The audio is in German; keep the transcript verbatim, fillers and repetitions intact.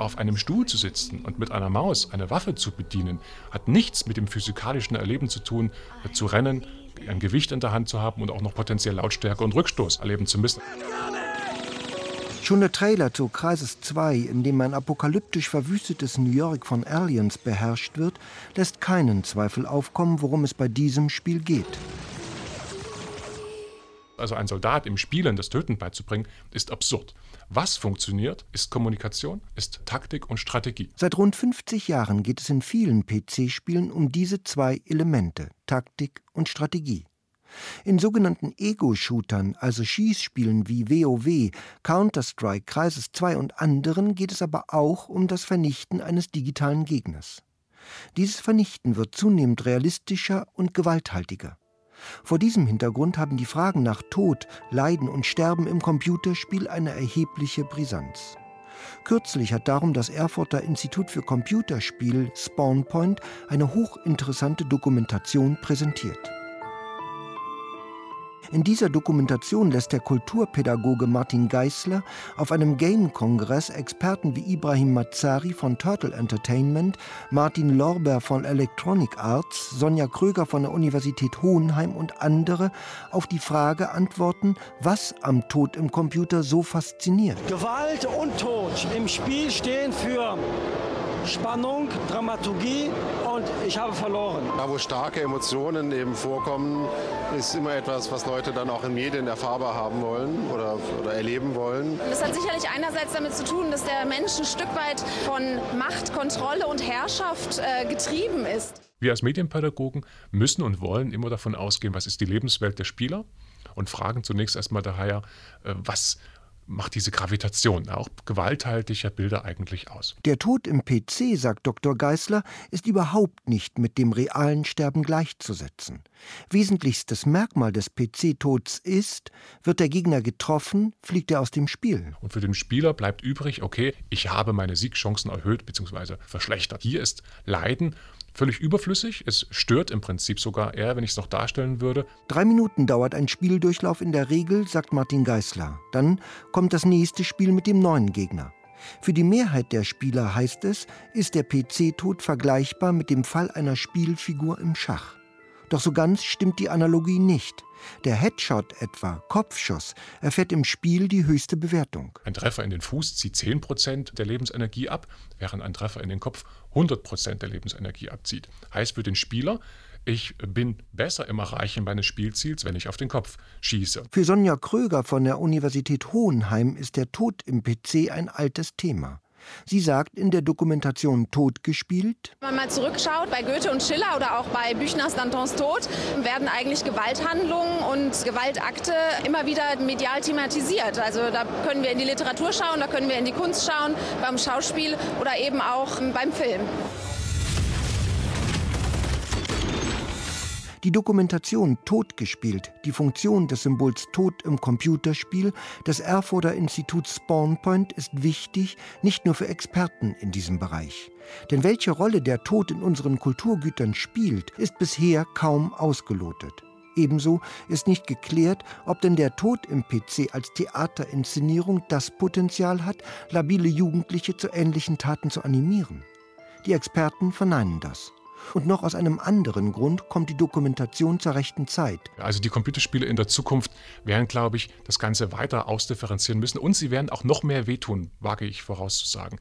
auf einem Stuhl zu sitzen und mit einer Maus eine Waffe zu bedienen, hat nichts mit dem physikalischen Erleben zu tun, zu rennen, ein Gewicht in der Hand zu haben und auch noch potenziell Lautstärke und Rückstoß erleben zu müssen. Schon der Trailer zu Crysis zwei, in dem ein apokalyptisch verwüstetes New York von Aliens beherrscht wird, lässt keinen Zweifel aufkommen, worum es bei diesem Spiel geht. Also ein Soldat im Spielen das Töten beizubringen, ist absurd. Was funktioniert, ist Kommunikation, ist Taktik und Strategie. Seit rund fünfzig Jahren geht es in vielen P C-Spielen um diese zwei Elemente, Taktik und Strategie. In sogenannten Ego-Shootern, also Schießspielen wie WoW, Counter-Strike, Crysis zwei und anderen, geht es aber auch um das Vernichten eines digitalen Gegners. Dieses Vernichten wird zunehmend realistischer und gewalthaltiger. Vor diesem Hintergrund haben die Fragen nach Tod, Leiden und Sterben im Computerspiel eine erhebliche Brisanz. Kürzlich hat darum das Erfurter Institut für Computerspiel SpawnPoint eine hochinteressante Dokumentation präsentiert. In dieser Dokumentation lässt der Kulturpädagoge Martin Geissler auf einem Game-Kongress Experten wie Ibrahim Mazzari von Turtle Entertainment, Martin Lorber von Electronic Arts, Sonja Kröger von der Universität Hohenheim und andere auf die Frage antworten, was am Tod im Computer so fasziniert. Gewalt und Tod im Spiel stehen für Spannung, Dramaturgie und ich habe verloren. Da, wo starke Emotionen eben vorkommen, ist immer etwas, was Leute dann auch in Medien erfahrbar haben wollen oder, oder erleben wollen. Das hat sicherlich einerseits damit zu tun, dass der Mensch ein Stück weit von Macht, Kontrolle und Herrschaft äh, getrieben ist. Wir als Medienpädagogen müssen und wollen immer davon ausgehen, was ist die Lebenswelt der Spieler und fragen zunächst erstmal daher, äh, was macht diese Gravitation, auch gewalthaltiger Bilder eigentlich aus. Der Tod im P C, sagt Doktor Geissler, ist überhaupt nicht mit dem realen Sterben gleichzusetzen. Wesentlichstes Merkmal des P C-Tods ist, wird der Gegner getroffen, fliegt er aus dem Spiel. Und für den Spieler bleibt übrig, okay, ich habe meine Siegchancen erhöht bzw. verschlechtert. Hier ist Leiden völlig überflüssig. Es stört im Prinzip sogar eher, wenn ich es noch darstellen würde. Drei Minuten dauert ein Spieldurchlauf in der Regel, sagt Martin Geissler. Dann kommt das nächste Spiel mit dem neuen Gegner. Für die Mehrheit der Spieler, heißt es, ist der P C-Tod vergleichbar mit dem Fall einer Spielfigur im Schach. Doch so ganz stimmt die Analogie nicht. Der Headshot etwa, Kopfschuss, erfährt im Spiel die höchste Bewertung. Ein Treffer in den Fuß zieht zehn Prozent der Lebensenergie ab, während ein Treffer in den Kopf hundert Prozent der Lebensenergie abzieht. Heißt für den Spieler, ich bin besser im Erreichen meines Spielziels, wenn ich auf den Kopf schieße. Für Sonja Kröger von der Universität Hohenheim ist der Tod im P C ein altes Thema. Sie sagt in der Dokumentation Tod gespielt: Wenn man mal zurückschaut, bei Goethe und Schiller oder auch bei Büchners Dantons Tod, werden eigentlich Gewalthandlungen und Gewaltakte immer wieder medial thematisiert. Also da können wir in die Literatur schauen, da können wir in die Kunst schauen, beim Schauspiel oder eben auch beim Film. Die Dokumentation Tod gespielt, die Funktion des Symbols Tod im Computerspiel des Erfurter Instituts SpawnPoint ist wichtig, nicht nur für Experten in diesem Bereich. Denn welche Rolle der Tod in unseren Kulturgütern spielt, ist bisher kaum ausgelotet. Ebenso ist nicht geklärt, ob denn der Tod im P C als Theaterinszenierung das Potenzial hat, labile Jugendliche zu ähnlichen Taten zu animieren. Die Experten verneinen das. Und noch aus einem anderen Grund kommt die Dokumentation zur rechten Zeit. Also die Computerspiele in der Zukunft werden, glaube ich, das Ganze weiter ausdifferenzieren müssen. Und sie werden auch noch mehr wehtun, wage ich vorauszusagen.